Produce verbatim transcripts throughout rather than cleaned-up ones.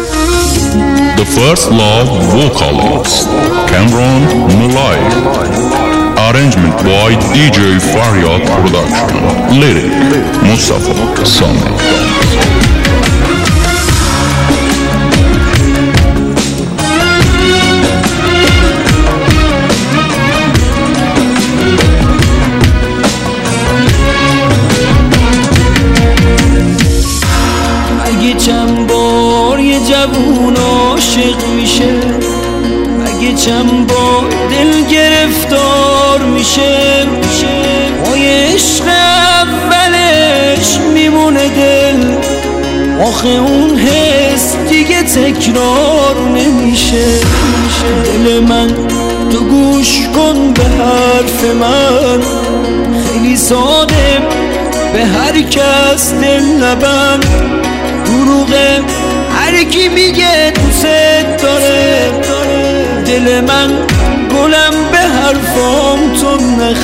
The First Love vocalist Cameron Mulay. Arrangement by D J Faryad Production. Lyric Mustafa Sami. چند بار یه جوون عاشق میشه، اگه چند بار دل گرفتار میشه، پای عشق اولش میمونه دل، آخه اون حس دیگه تکرار نمیشه. دل من تو گوش کن به حرف من، خیلی ساده به هر کس دل نبند، دروغه هر کی میگه دوست داره، دل من گلم به حرفام تو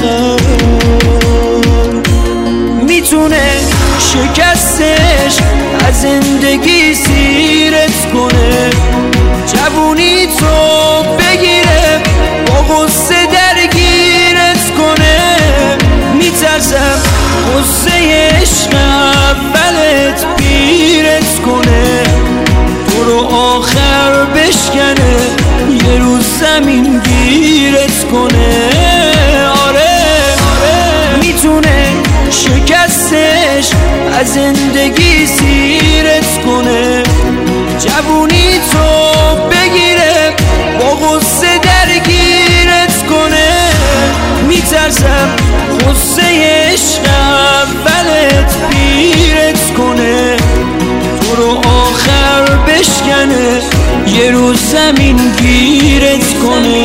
نخند، میتونه شکستش از زندگی سیرت کنه، جوونی تو بگیره با غصه درگیرت کنه، میترسم غصه عشق اولت پیرت کنه، تو رو آخر بشکنه یه روز زمین گیرت کنه. آره آره میتونه شکستش از زندگی سیرت کنه، جوونی تو بگیره با غصه درگیرت کنه، میترسم غصه عشق اولت پیرت کنه، تو رو آخر بشکنه یه روز زمین گیرت کنه.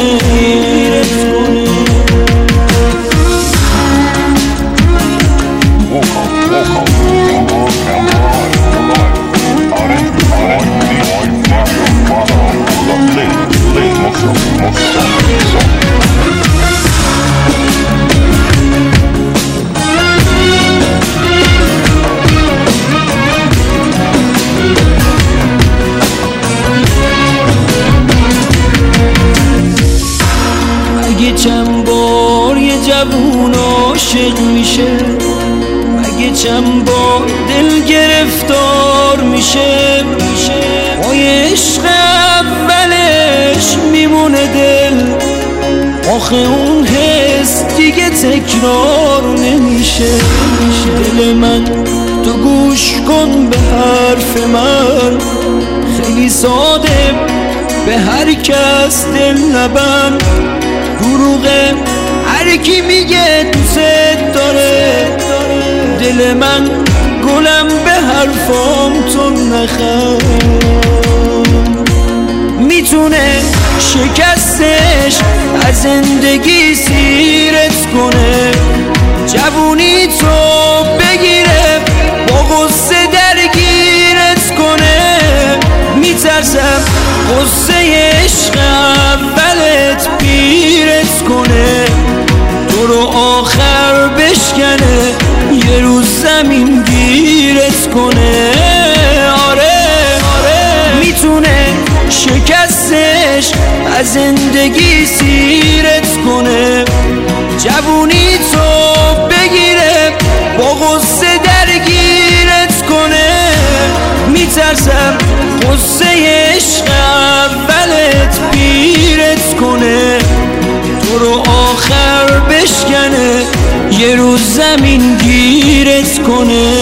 اگه چند بار یه جوون عاشق میشه، اگه چند بار دل گرفتار میشه، پای عشق اولش میمونه دل، آخه اون حس دیگه تکرار نمیشه. دل من تو گوش کن به حرف من، خیلی ساده به هر کس دل نبند، دروغه هر کی میگه دوست داره، دل من گلم به حرفام تو نخند، میتونه شکستش از زندگی سیرت کنه، جوونی تو بگیره با غصه درگیرت کنه، میترسم غصه عشق اولت پیرت کنه، تو رو آخر بشکنه یه روز زمین گیرت کنه. آره آره میتونه شکستش از زندگی سیرت کنه، جوونی تو بگیره با غصه درگیرت کنه، میترسم غصه عشق اولت پیرت کنه، تو رو آخر بشکنه یه روز زمین گیرت کنه.